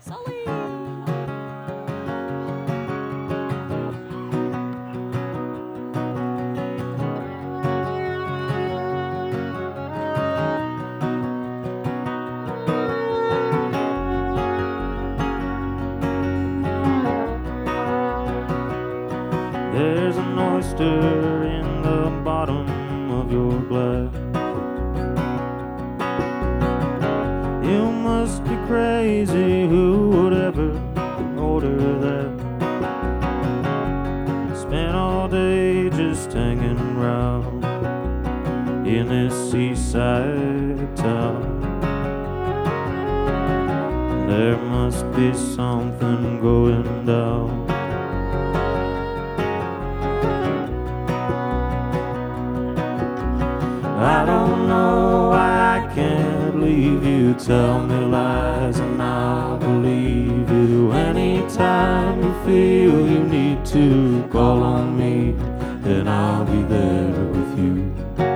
Sully. There's an oyster in the bottom of your glass. You must be crazy, who would ever order that? Spent all day just hanging around in this seaside town. There must be something going down. I don't know why I can't leave you. Tell me lies and I'll believe you. Anytime you feel you need to call on me, then I'll be there with you.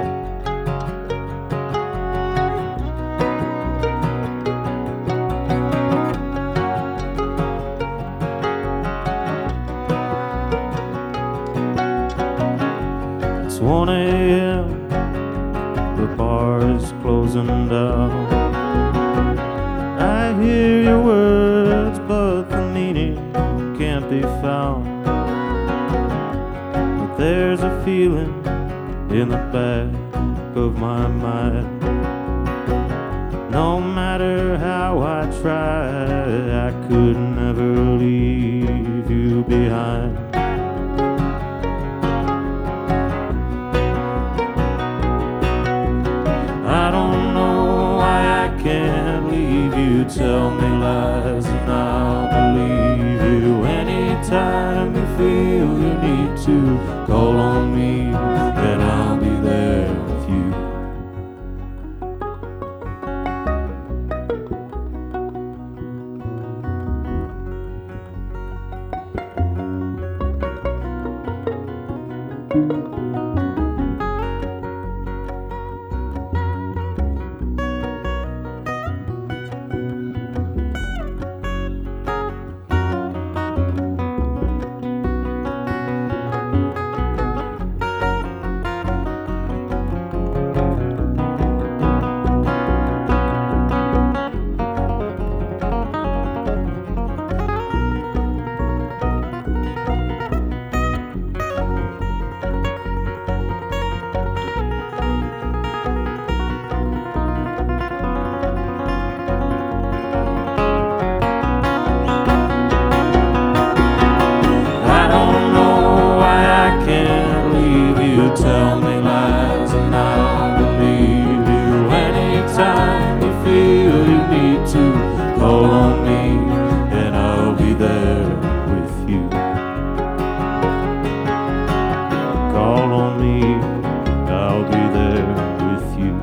It's 1 a.m. The bar is closing down. I hear your words, but the meaning can't be found. But there's a feeling in the back of my mind. No matter how I try, I could never leave you behind. I don't know why I can't leave you. Tell me lies and I'll believe you. Anytime you feel you need to call on me, then I'll be there with you. Tell me lies and I'll believe you. Anytime you feel you need to call on me, and I'll be there with you. Call on me, I'll be there with you.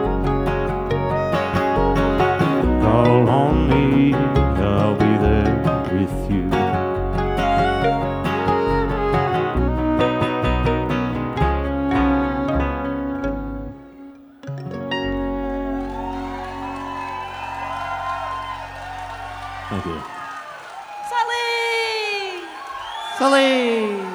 Call on me, I'll be there with you. Thank you. Sully! Sully!